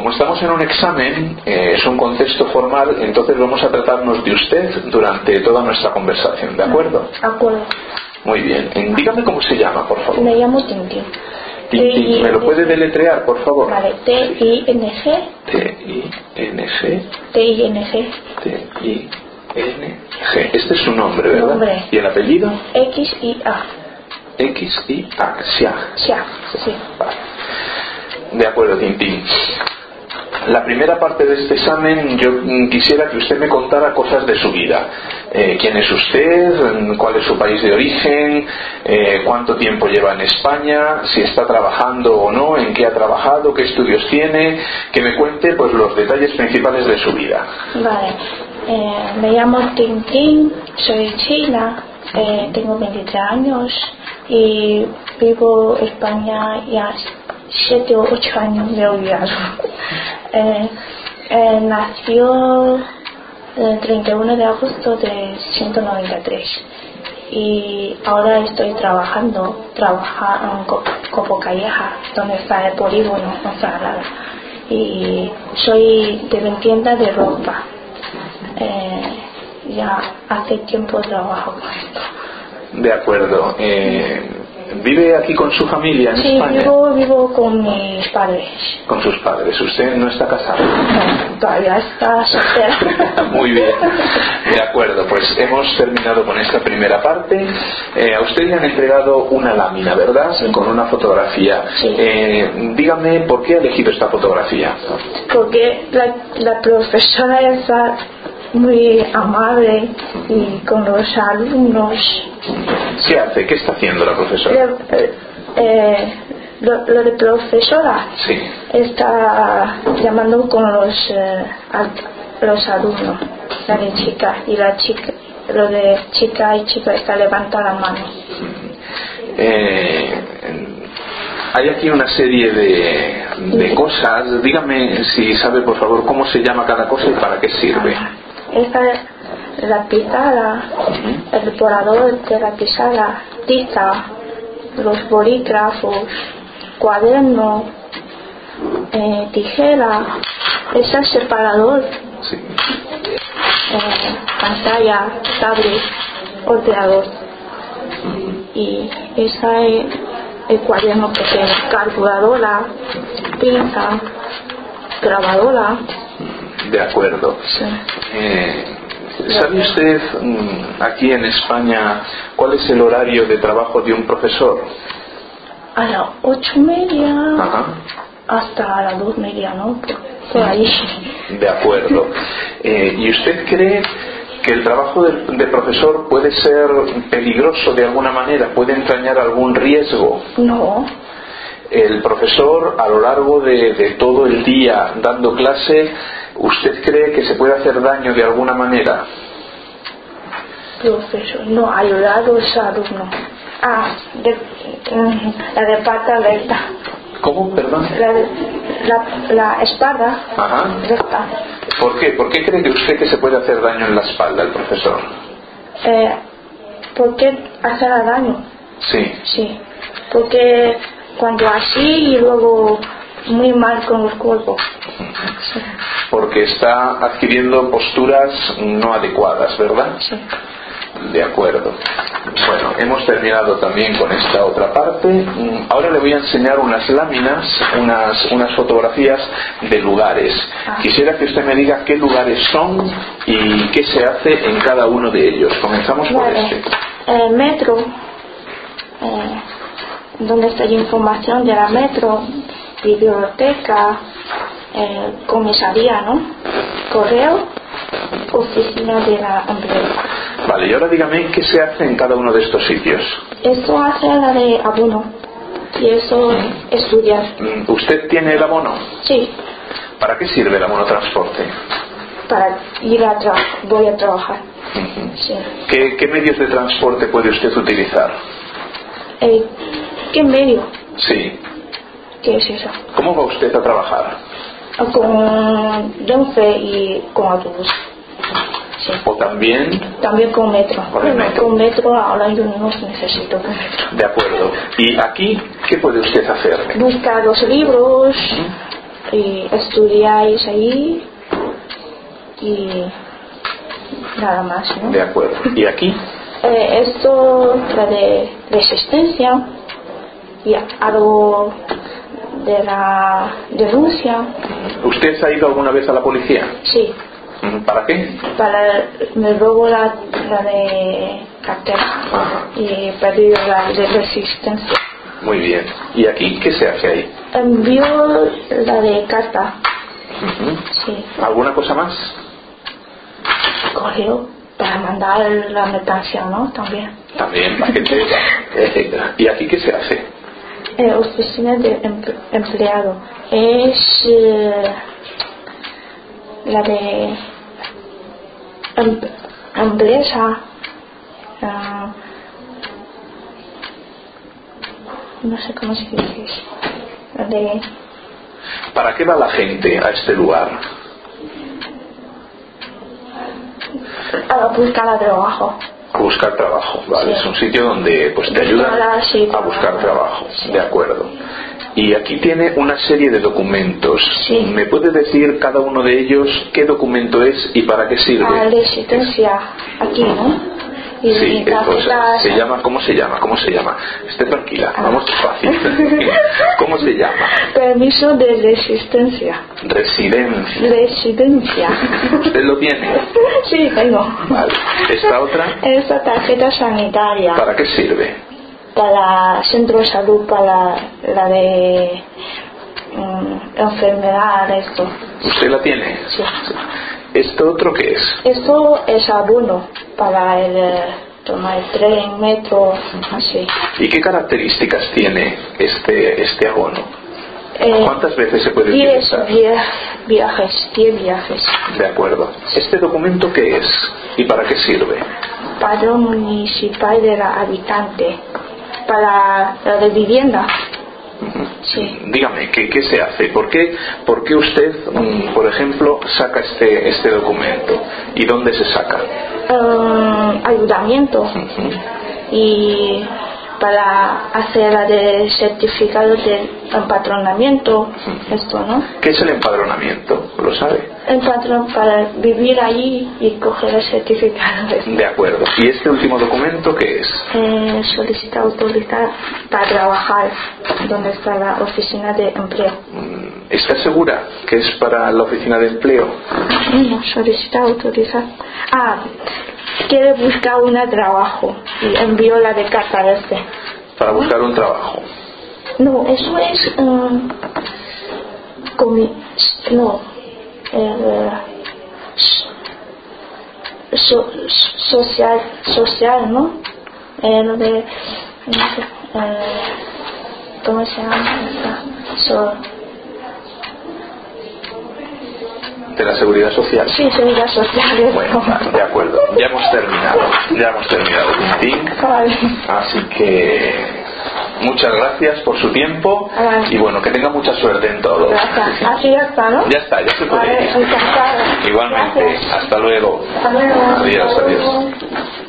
como estamos en un examen, es un contexto formal, entonces vamos a tratarnos de usted durante toda nuestra conversación, ¿de acuerdo? De acuerdo. Muy bien. Dígame cómo se llama, por favor. Me llamo Tintín. Tintín. ¿Me lo puede deletrear, por favor? Vale, T-I-N-G. T-I-N-G. T-I-N-G. T-I-N-G. Este es su nombre, ¿verdad? Nombre. ¿Y el apellido? X-I-A. X-I-A. Xia. Xia, sí. Vale. De acuerdo, Tintín. La primera parte de este examen yo quisiera que usted me contara cosas de su vida. ¿Quién es usted? ¿Cuál es su país de origen? ¿Cuánto tiempo lleva en España? ¿Si está trabajando o no? ¿En qué ha trabajado? ¿Qué estudios tiene? Que me cuente pues los detalles principales de su vida. Vale. Me llamo Tintín, soy china, tengo 23 años y vivo en España ya 7 o 8 años me he olvidado. Nació el 31 de agosto de 193 y ahora estoy trabajando en Copo Calleja, donde está el polígono Sagrada, y soy dependiente de ropa. Ya hace tiempo trabajo con esto. De acuerdo. ¿Vive aquí con su familia en España? Sí, vivo con mis padres. ¿Con sus padres? ¿Usted no está casado? No, todavía está soltera. Muy bien. De acuerdo, pues hemos terminado con esta primera parte. A usted le han entregado una lámina, ¿verdad? Sí. Con una fotografía. Sí. Dígame, ¿por qué ha elegido esta fotografía? Porque la profesora está muy amable y con los alumnos. ¿Qué hace? ¿Qué está haciendo la profesora? Lo de profesora, Sí. está llamando con los alumnos, la de chica, y la chica, lo de chica y chica está levanta la mano. Hay aquí una serie de cosas. Dígame, si sabe, por favor, cómo se llama cada cosa y para qué sirve. Esta es la pizarra, el borrador de la pizarra, tiza, los bolígrafos, cuaderno, tijera, ese es separador, Sí. pantalla, tablet, ordenador, y esa es el cuaderno pequeño, calculadora, pinza, grabadora. De acuerdo. Sí. ¿Sabe usted aquí en España cuál es el horario de trabajo de un profesor? A las 8:30. Ajá. Hasta las 2:30, ¿no? Por ahí. De acuerdo. ¿Y usted cree que el trabajo de profesor puede ser peligroso de alguna manera? ¿Puede entrañar algún riesgo? No. El profesor, a lo largo de todo el día dando clase, ¿usted cree que se puede hacer daño de alguna manera? Profesor, no, ayudar a los alumnos. La de pata recta. ¿Cómo? Perdón. La espalda. Ajá. Recta. ¿Por qué? ¿Por qué cree usted que se puede hacer daño en la espalda el profesor? ¿Por qué hacer daño? Sí. Sí. Porque cuando así y luego muy mal con los cuerpos. Sí. Porque está adquiriendo posturas no adecuadas, ¿verdad? Sí. De acuerdo. Bueno, hemos terminado también con esta otra parte. Ahora le voy a enseñar unas láminas, unas fotografías de lugares. Quisiera que usted me diga qué lugares son y qué se hace en cada uno de ellos. Comenzamos por este. El metro, donde está la información de la metro, biblioteca, comisaría, ¿no? Correo, oficina de la empresa. Vale, y ahora dígame qué se hace en cada uno de estos sitios. Esto hace la de abono y eso estudiar. ¿Usted tiene el abono? Sí. ¿Para qué sirve el abono transporte? Para ir voy a trabajar. Sí. ¿Qué medios de transporte puede usted utilizar? ¿Qué medio? Sí. ¿Qué es eso? ¿Cómo va usted a trabajar? Con Renfe y con autobús. Sí. ¿O también? También con metro. Con el metro. Con metro ahora yo no necesito con metro. De acuerdo. ¿Y aquí qué puede usted hacer? Buscar los libros, y estudiáis ahí y nada más, ¿no? De acuerdo. ¿Y aquí? Esto, la de resistencia y algo de la denuncia. ¿Usted ha ido alguna vez a la policía? Sí. ¿Para qué? Me robo la de cartera. Ajá. Y perdí la de resistencia. Muy bien. ¿Y aquí qué se hace ahí? Envío la de carta. Sí. ¿Alguna cosa más? Correo para mandar la mercancía, ¿no? También paquetes, etcétera. ¿Y aquí qué se hace? Oficina de empleado. Es la de empresa. No sé cómo se dice eso. La de... ¿Para qué va la gente a este lugar? A buscar trabajo. A buscar trabajo, vale. Sí. Es un sitio donde pues te ayudan a buscar trabajo. Sí. De acuerdo. Y aquí tiene una serie de documentos. Sí. ¿Me puede decir cada uno de ellos qué documento es y para qué sirve? La resistencia aquí, ¿no? Y Sí, tarjetas... se llama, ¿cómo se llama? Esté tranquila, vamos fácil. ¿Cómo se llama? Permiso de resistencia. Residencia. ¿Usted lo tiene? Sí, tengo. Vale. ¿Esta otra? Esta tarjeta sanitaria. ¿Para qué sirve? Para centro de salud, para la de enfermedad, esto. ¿Usted la tiene? Sí. ¿Esto otro qué es? Esto es abono para tomar el tren, metro, así. ¿Y qué características tiene este abono? ¿Cuántas veces se puede utilizar? 10 viajes. De acuerdo. ¿Este documento qué es? ¿Y para qué sirve? Padrón municipal de la habitante. Para la de vivienda. Sí. Dígame, ¿qué se hace? ¿Por qué usted, por ejemplo, saca este documento? ¿Y dónde se saca? Ayudamiento. Y para hacer la de certificado de empadronamiento, esto, ¿no? ¿Qué es el empadronamiento? ¿Lo sabe? Para vivir allí y coger el certificado. De acuerdo. ¿Y este último documento qué es? Solicita autorizar para trabajar donde está la oficina de empleo. ¿Está segura que es para la oficina de empleo? No, solicita autorizar. Quiere buscar un trabajo y envió la de carta Para buscar un trabajo. No, eso es social, ¿no? Lo de ¿cómo se llama? ¿De la seguridad social? Sí, seguridad social. Bueno, de acuerdo. Ya hemos terminado, Tintín. Vale. Así que muchas gracias por su tiempo. Vale. Y bueno, que tenga mucha suerte en todo. Gracias. Así ya está, ¿no? Ya está, ya se puede ir. Encantada. Igualmente. Gracias. Hasta luego. Hasta luego. Adiós.